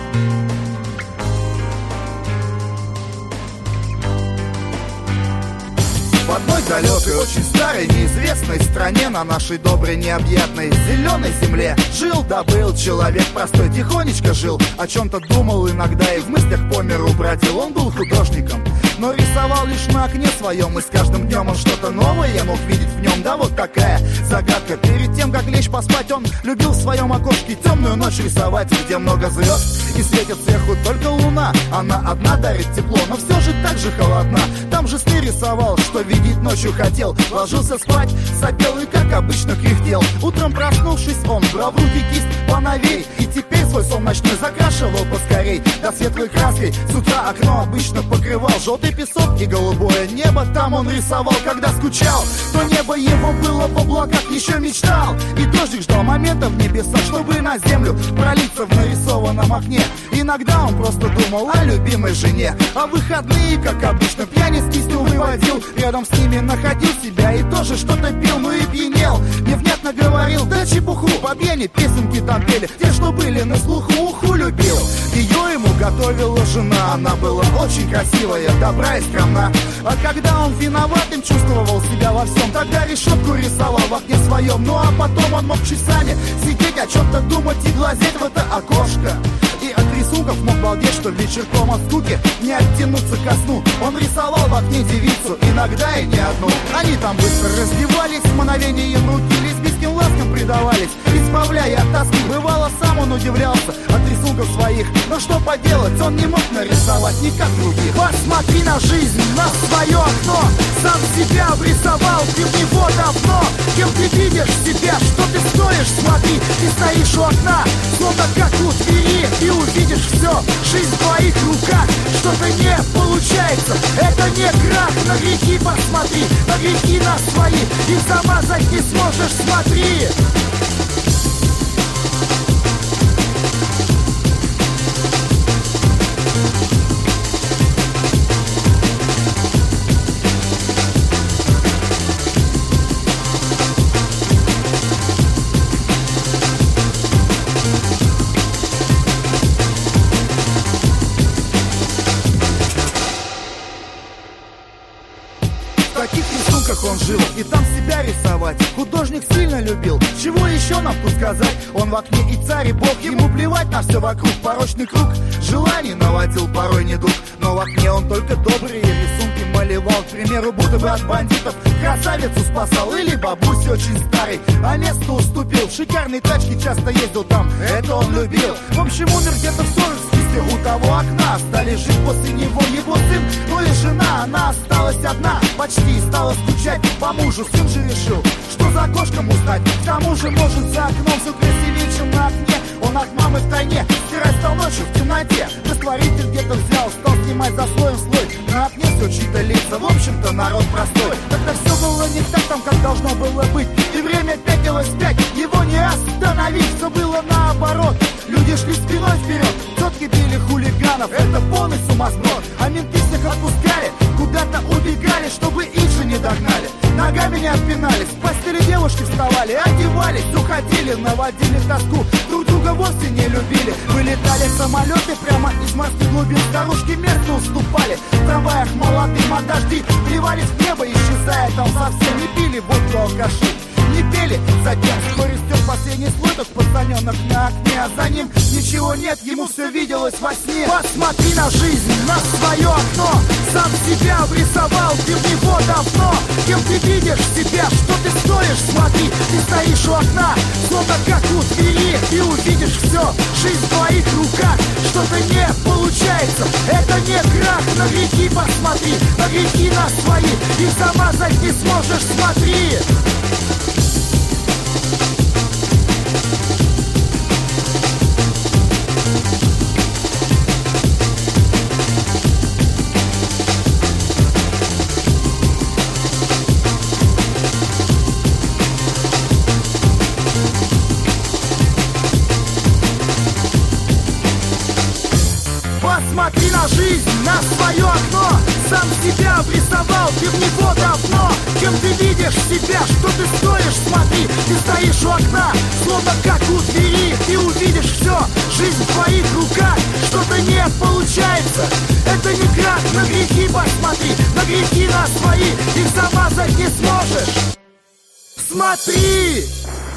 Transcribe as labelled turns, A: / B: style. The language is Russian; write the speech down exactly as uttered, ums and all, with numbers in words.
A: В одной далекой, очень старой, неизвестной стране, на нашей доброй, необъятной зеленой земле жил да был человек простой, тихонечко жил, о чем-то думал иногда и в мыслях по миру бродил. Он был художником, но рисовал лишь на окне своем, и с каждым днем он что-то новое мог видеть в нем. Да вот такая загадка. Перед тем, как лечь поспать, он любил в своем окошке темную ночь рисовать, где много звезд и светит сверху только луна. Она одна дарит тепло, но все же так же холодна. Там же сны рисовал, что видеть ночью хотел. Ложился спать, сопел и, как обычно, кряхтел. Утром проснувшись, он брал в руки кисть поновей, и теперь свой сон ночной закрашивал поскорей. Да светлой краской с утра окно обычно покрывал желтый песок и голубое небо. Там он рисовал, когда скучал. То небо его было в облаках, еще мечтал. И дождик ждал момента в небесах, чтобы на землю пролиться в нарисованном окне. Иногда он просто думал о любимой жене, а выходные, как обычно, пьяниц кистью выводил. Рядом с ними находил себя и тоже что-то пил, ну и пьянел. Невнятно говорил, да чепуху, по пьяни песенки там пели, те, что были на слуху, уху любил. Ее ему готовила жена, она была очень красивая, добра и скромна. А когда он виноватым чувствовал себя во всем, тогда решетку рисовал в окне своем. Ну а потом он мог часами сидеть, о чем-то думать и глазеть в это окошко. И от рисунков мог балдеть, что вечерком от скуки не оттянуться ко сну. Он рисовал в окне девицу, иногда и не одну. Они там быстро раздевались, в мгновением руки лесбийским ласкам предавались, избавляя от тоски. Бывало, сам он удивлялся от рисунков своих, но что поделать, он не мог нарисовать никак других. Посмотри на жизнь, на свое окно, сам себя обрисовал, ты в него давно. Кем ты видишь себя, что ты стоишь, смотри, ты стоишь у окна, словно как у двери, и увидишь все, жизнь в твоих руках. Что-то не получается, это не крах. На грехи посмотри, на грехи на свои, и замазать не сможешь, смотри. Он жил, и там себя рисовать художник сильно любил. Чего еще нам тут сказать? Он в окне и царь, и бог, ему плевать на все вокруг. Порочный круг желаний наводил порой недуг, но в окне он только добрые рисунки малевал. К примеру, будто бы от бандитов красавицу спасал, или бабуси очень старый, а место уступил. В шикарной тачке часто ездил там, это он любил. В общем, умер где-то в сорок списке у того окна. Стали жить после него его сын, ну и жена, она осталась одна, почти стала скучать по мужу. Сын же решил, что за окошком узнать. К тому же, может, за окном все красивее, чем на окне. Он от мамы в тайне стирать стал ночью в темноте. Растворитель где-то взял, стал снимать за слоем слой. На окне все чьи-то лица, в общем-то народ простой. Тогда все было не так там, как должно было быть, и время пятилось пять, его не остановить. Все было наоборот, люди шли спиной вперед, тетки били хулиганов, это полный сумасброд. А менты всех отпускали, куда-то убегали, чтобы их же не догнали. Ногами не отпинались, в постели девушки вставали, одевались, уходили, наводили тоску, друг друга вовсе не любили. Вылетали самолеты прямо из морских глубин, старушки место уступали, в трамваях молодым от дожди плевались в небо, исчезая там совсем. Не пили водку алкаши, не пели затем, что растет последний слой тот пацаненок на окне, а за ним ничего нет, ему все виделось во сне. Посмотри на жизнь, на свое окно, сам себя обрисовал, ты в него давно. Кем ты видишь себя, что ты стоишь, смотри, ты стоишь у окна, словно как у двери, и увидишь все, жизнь в твоих руках. Что-то не получается, это не крах. На грехи посмотри, на грехи на свои, и замазать не сможешь, смотри. Посмотри на жизнь, на свое окно. Сам себя обрисовал, ты в него давно. Кем ты видишь себя, что ты стоишь, смотри. Ты стоишь у окна, словно как у двери. Ты увидишь все, жизнь в твоих руках. Что-то не получается, это не крах. На грехи посмотри, на грехи на свои. Их замазать не сможешь. Смотри!